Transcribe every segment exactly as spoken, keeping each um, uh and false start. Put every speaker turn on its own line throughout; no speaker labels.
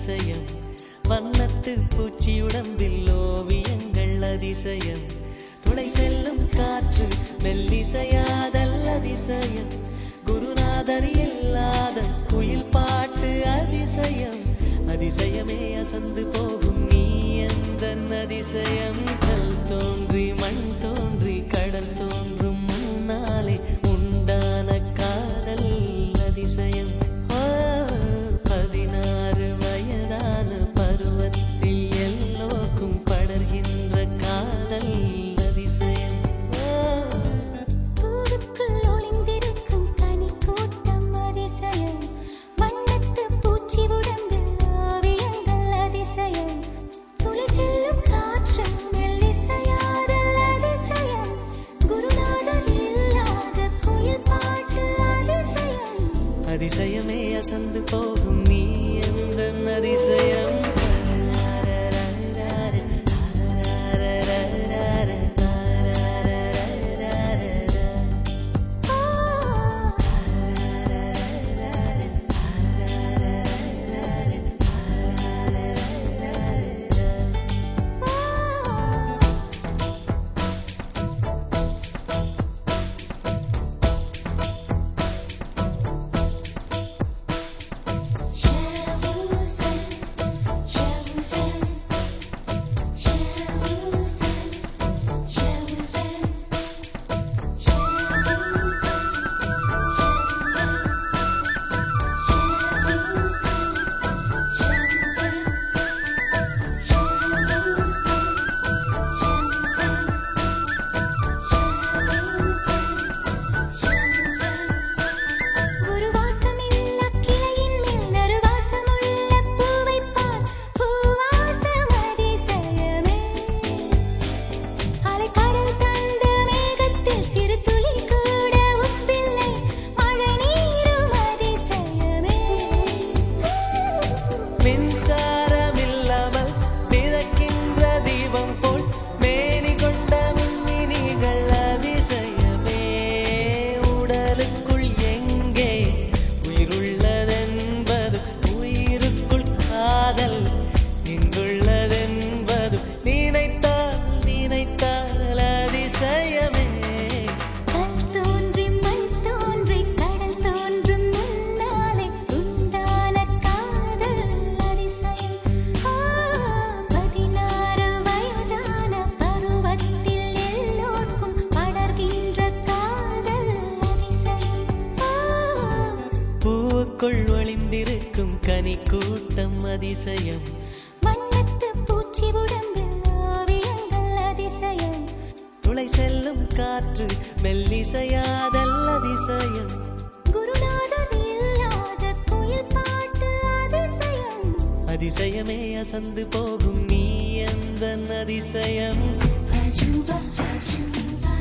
அதிசயம் வண்ணத்து பூச்சி உடம்பில் ஓவியங்கள் அதிசயம் துளை செல்லும் காற்று மெல்லிசையாதல் அதிசயம் குருநாதர் இல்லாத குயில் பாட்டு அதிசயம் அதிசயமே அசந்து போகும் நீ எந்த அதிசயம் கல் தோன்றி மண் தோன்றி கடல் தோன்றும் முன்னாலே உண்டான காதல் அதிசயம் பதினாறு வயதான பருவத்தில் எல்லோருக்கும் படர்கின்ற காதல் அதிசயம்
பூவுக்குள் ஒளிந்திருக்கும் கனி கூட்டம் அதிசயம் வண்ணத்து பூச்சி உடம்பில் ஓவியங்கள் அதிசயம் துளி செல்லும் காற்று மெல்லிசையாதல் அதிசயம் குருநாதர் இல்லாத குயில் பாட்டு அதிசயம்
அதிசயமே அசந்து போகும் நீ எந்த அதிசயம் ஒளிந்திருக்கும் கனி கூட்டம் அதிசயம்
வண்ணத்து பூச்சி உடம்பில் ஓவியங்கள் அதிசயம்
துளை செல்லும் காற்று மெல்லிசையாதல் அதிசயம்
குருநாதர் இல்லாத குயில் பாட்டு அதிசயம்
அதிசயமே அசந்து போகும் நீ எந்த அதிசயம்
அஜூபா அஜூபா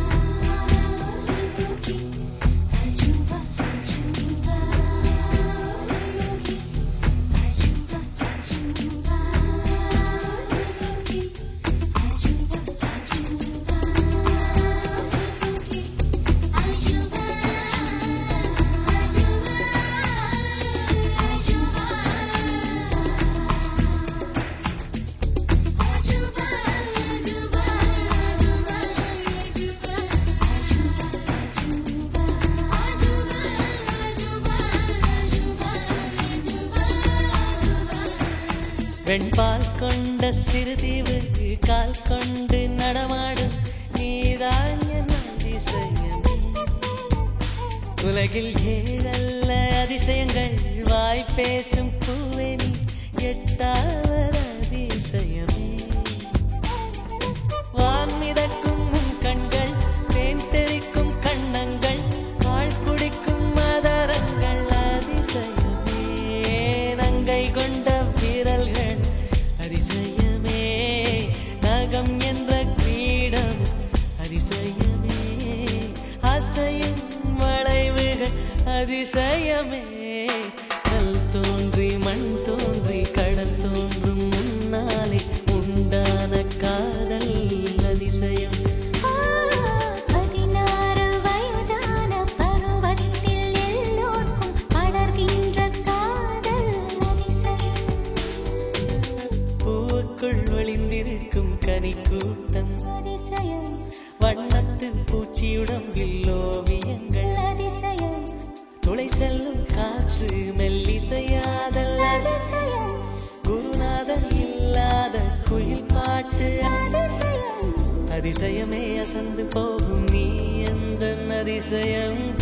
வெண்பால் கொண்ட சிறுதீவுக்கு கால் கொண்டு நடமாடும் நீதான் என் அதிசயம் உலகில் ஏழல்ல அதிசயங்கள் வாய் பேசும் பூவே நீ எட்டாவது அதிசயமே வான் மிதக்கும் உன் கண்கள் தேன் தெறிக்கும் கண்ணங்கள் பால் குடிக்கும் மதரங்கள் அதிசயமே நங்கை கொண்ட விரல்கள் அதிசயமே நகம் என்ற கிரீடம் அதிசயமே அசையும் வளைவுகள் அதிசயமே கல் தோன்றி மண் தோன்றி கடல் தோன்றும் முன்னாலே உண்டான காதல் அதிசயம்
பதினாறு வயதான பருவத்தில் எல்லோருக்கும் படர்கின்ற காதல் அதிசயம்
பூச்சியுடம்பில் ஓவியங்கள்
அதிசயம்
துளை செல்லும் காற்று மெல்லிசையாதல்
அதிசயம்
குருநாதன் இல்லாத குயில் பாட்டு
அதிசயம்
அதிசயமே அசந்து போகும் நீ எந்த அதிசயம்